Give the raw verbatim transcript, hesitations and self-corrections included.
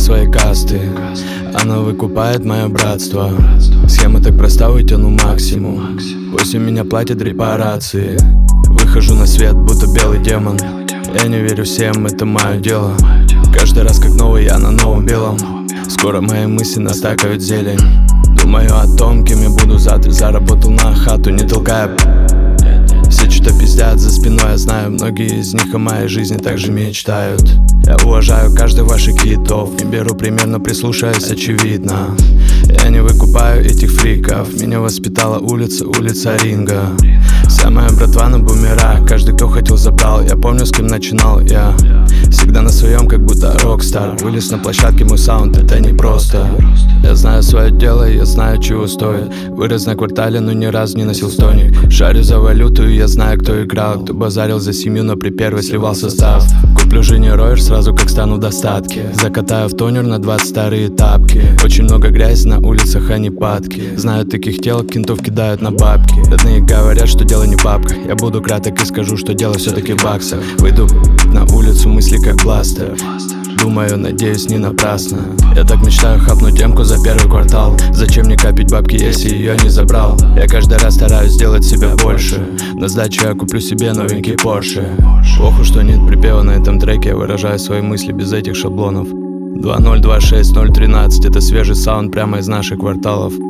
своей касты. Она выкупает мое братство. Схема так проста, вытяну максимум. После меня платят репарации. Выхожу на свет, будто белый демон. Я не верю всем, это мое дело. Каждый раз как новый, я на новом белом. Скоро мои мысли настакают зелень. Думаю о том, кем я буду завтра. Заработал на хату, не толкая. Все что-то пиздят за спиной, я знаю. Многие из них о моей жизни также мечтают. Я уважаю каждый ваших китов. Не беру примерно, прислушаюсь, очевидно. Я не выкупаю этих фриков. Меня воспитала улица, улица ринга. Вся моя братва на бумерах. Каждый, кто хотел, забрал. Я помню, с кем начинал я. Всегда на своем, как будто рокстар. Вылез на площадке, мой саунд, это не просто. Я знаю свое дело, я знаю, чего стоит. Вырос на квартале, но ни разу не носил стойник. Шарю за валюту, и я знаю, кто играл. Кто базарил за семью, но при первой сливал состав. Куплю жене роер сразу, как стану в достатке. Закатаю в тонер на двадцать старые тапки. Очень много грязи на улицах, а не падки. Знаю таких тел, кентов кидают на бабки. Родные говорят, что дело не в бабках. Я буду краток и скажу, что дело все-таки в баксах. Выйду на улицу, мысли как бластер. Думаю, надеюсь, не напрасно. Я так мечтаю хапнуть демку за первый квартал. Зачем мне копить бабки, если ее не забрал? Я каждый раз стараюсь сделать себя больше. На сдачу я куплю себе новенький Porsche. Оху, что нет припева на этом треке. Я выражаю свои мысли без этих шаблонов. Два ноль два шесть ноль тринадцать, это свежий саунд прямо из наших кварталов.